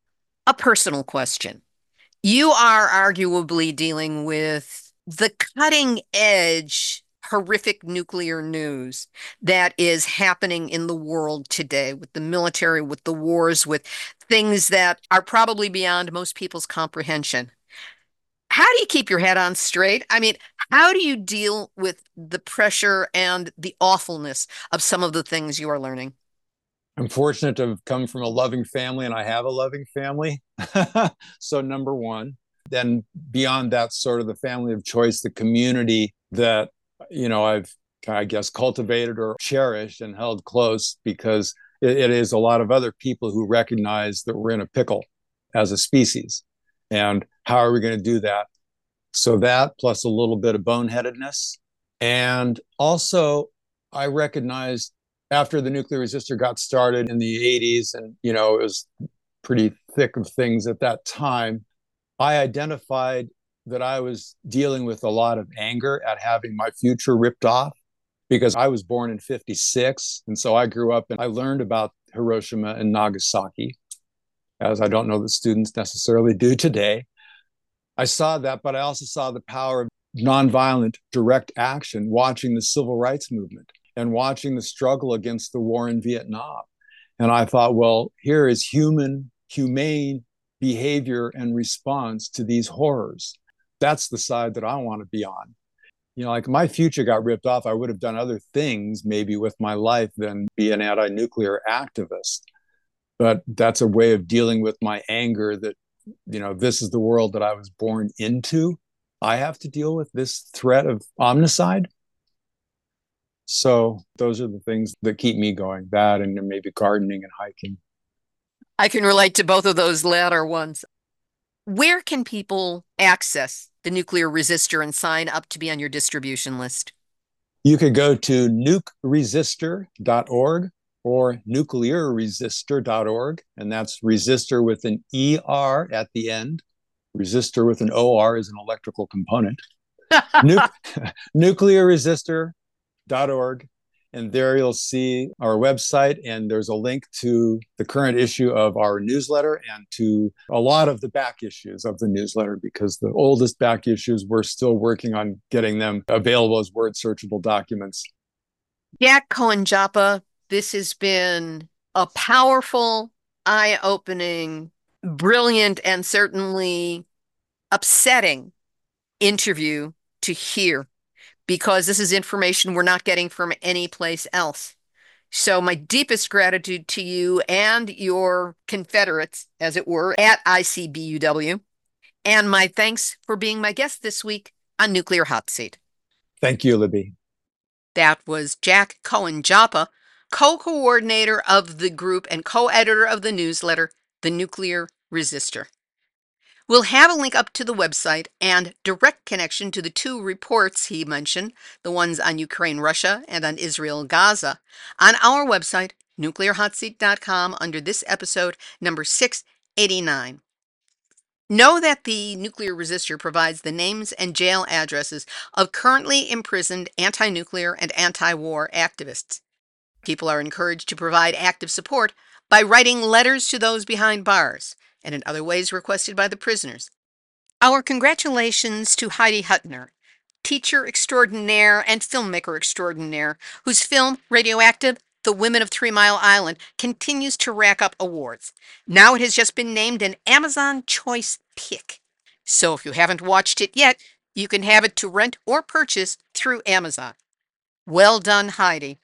A personal question. You are arguably dealing with the cutting edge, horrific nuclear news that is happening in the world today with the military, with the wars, with things that are probably beyond most people's comprehension. How do you keep your head on straight? I mean, how do you deal with the pressure and the awfulness of some of the things you are learning? I'm fortunate to have come from a loving family, and I have a loving family. So, number one. Then beyond that, sort of the family of choice, the community that, you know, I've, I guess, cultivated or cherished and held close, because it, it is a lot of other people who recognize that we're in a pickle as a species. And how are we going to do that? So that plus a little bit of boneheadedness. And also, I recognized after the nuclear resistor got started in the eighties, and, you know, it was pretty thick of things at that time, I identified that I was dealing with a lot of anger at having my future ripped off, because I was born in fifty-six. And so I grew up and I learned about Hiroshima and Nagasaki, as I don't know that students necessarily do today. I saw that, but I also saw the power of nonviolent direct action, watching the civil rights movement and watching the struggle against the war in Vietnam. And I thought, well, here is human, humane behavior and response to these horrors. That's the side that I want to be on. You know, like, my future got ripped off, I would have done other things maybe with my life than be an anti-nuclear activist. But that's a way of dealing with my anger that, you know, this is the world that I was born into. I have to deal with this threat of omnicide. So those are the things that keep me going, that and maybe gardening and hiking. I can relate to both of those latter ones. Where can people access the Nuclear Resistor and sign up to be on your distribution list? You could go to nuke resistor dot org or nuclear resistor dot org, and that's resistor with an E R at the end. Resistor with an O R is an electrical component. nu- nuclear resistor dot org. And there you'll see our website, and there's a link to the current issue of our newsletter and to a lot of the back issues of the newsletter, because the oldest back issues, we're still working on getting them available as word searchable documents. Jack Cohen-Joppa, this has been a powerful, eye-opening, brilliant, and certainly upsetting interview to hear, because this is information we're not getting from any place else. So my deepest gratitude to you and your Confederates, as it were, at I C B U W, and my thanks for being my guest this week on Nuclear Hot Seat. Thank you, Libby. That was Jack Cohen-Joppa, co-coordinator of the group and co-editor of the newsletter, The Nuclear Resistor. We'll have a link up to the website and direct connection to the two reports he mentioned, the ones on Ukraine, Russia, and on Israel, Gaza, on our website, nuclear hot seat dot com, under this episode, number six eighty-nine. Know that the Nuclear Resistor provides the names and jail addresses of currently imprisoned anti-nuclear and anti-war activists. People are encouraged to provide active support by writing letters to those behind bars and in other ways requested by the prisoners. Our congratulations to Heidi Huttner, teacher extraordinaire and filmmaker extraordinaire, whose film, Radioactive, The Women of Three Mile Island, continues to rack up awards. Now it has just been named an Amazon Choice Pick. So if you haven't watched it yet, you can have it to rent or purchase through Amazon. Well done, Heidi.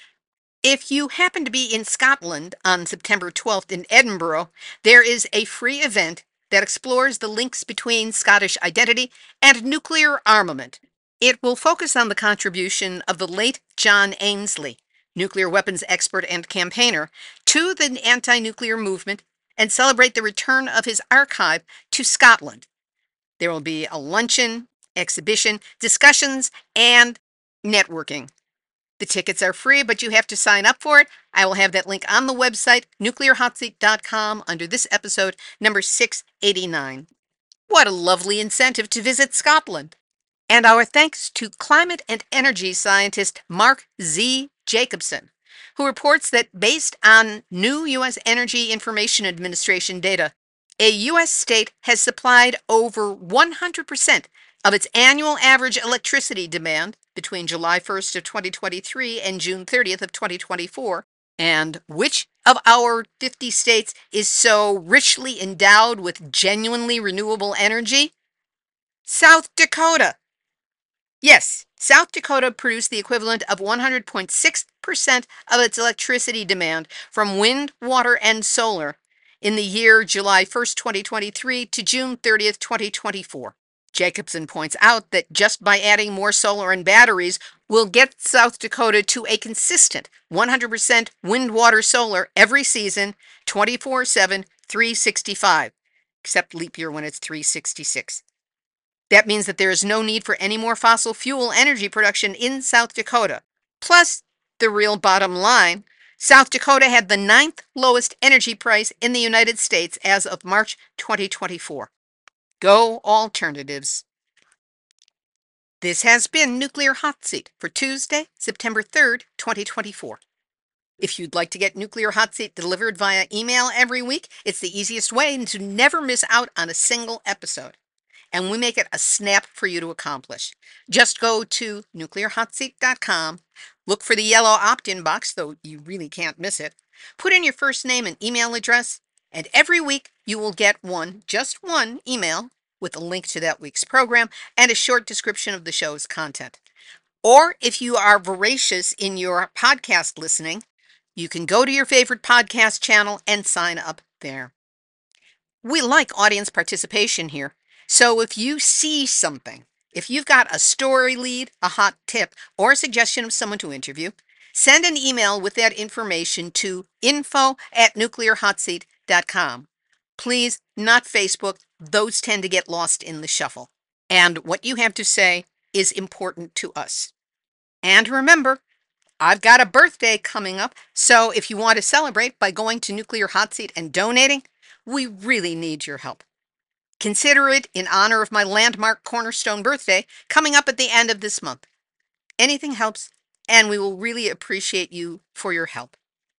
If you happen to be in Scotland on September twelfth in Edinburgh, there is a free event that explores the links between Scottish identity and nuclear armament. It will focus on the contribution of the late John Ainsley, nuclear weapons expert and campaigner, to the anti-nuclear movement and celebrate the return of his archive to Scotland. There will be a luncheon, exhibition, discussions, and networking. The tickets are free, but you have to sign up for it. I will have that link on the website, nuclear hot seat dot com, under this episode, number six eighty-nine. What a lovely incentive to visit Scotland. And our thanks to climate and energy scientist Mark Z. Jacobson, who reports that based on new U S Energy Information Administration data, a U S state has supplied over one hundred percent of its annual average electricity demand between July first of twenty twenty-three and June thirtieth of twenty twenty-four. And which of our fifty states is so richly endowed with genuinely renewable energy? South Dakota. Yes, South Dakota produced the equivalent of one hundred point six percent of its electricity demand from wind, water, and solar in the year July first, twenty twenty-three to June thirtieth, twenty twenty-four. Jacobson points out that just by adding more solar and batteries, we'll get South Dakota to a consistent one hundred percent wind, water, solar every season, twenty-four seven, three sixty-five, except leap year when it's three sixty-six. That means that there is no need for any more fossil fuel energy production in South Dakota. Plus, the real bottom line, South Dakota had the ninth lowest energy price in the United States as of March twenty twenty-four. Go alternatives. This has been Nuclear Hot Seat for Tuesday, September third, twenty twenty-four. If you'd like to get Nuclear Hot Seat delivered via email every week, it's the easiest way to never miss out on a single episode. And we make it a snap for you to accomplish. Just go to nuclear hot seat dot com, look for the yellow opt-in box, though you really can't miss it, put in your first name and email address, and every week you will get one, just one email with a link to that week's program and a short description of the show's content. Or if you are voracious in your podcast listening, you can go to your favorite podcast channel and sign up there. We like audience participation here. So if you see something, if you've got a story lead, a hot tip, or a suggestion of someone to interview, send an email with that information to info at nuclear hot seat dot com. Please, not Facebook. Those tend to get lost in the shuffle. And what you have to say is important to us. And remember, I've got a birthday coming up, so if you want to celebrate by going to Nuclear Hot Seat and donating, we really need your help. Consider it in honor of my landmark cornerstone birthday coming up at the end of this month. Anything helps, and we will really appreciate you for your help.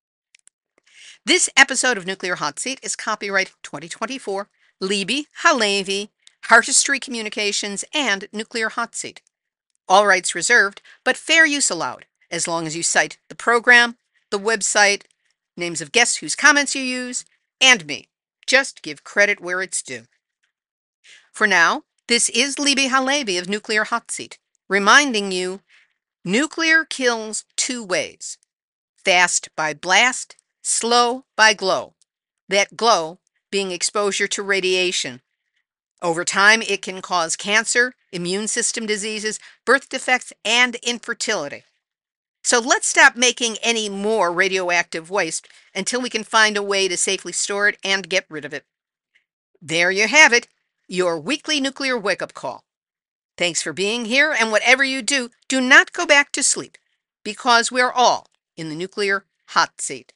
This episode of Nuclear Hot Seat is copyright twenty twenty-four, Libby Halevi, Heartistry Communications, and Nuclear Hot Seat. All rights reserved, but fair use allowed, as long as you cite the program, the website, names of guests whose comments you use, and me. Just give credit where it's due. For now, this is Libby Halevi of Nuclear Hot Seat, reminding you, nuclear kills two ways. Fast by blast, slow by glow. That glow being exposure to radiation. Over time, it can cause cancer, immune system diseases, birth defects, and infertility. So let's stop making any more radioactive waste until we can find a way to safely store it and get rid of it. There you have it. your weekly nuclear wake-up call. Thanks for being here, and whatever you do, do not go back to sleep, because we're all in the nuclear hot seat.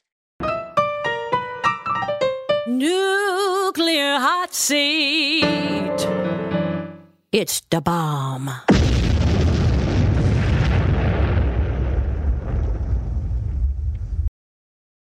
Nuclear hot seat. It's the bomb.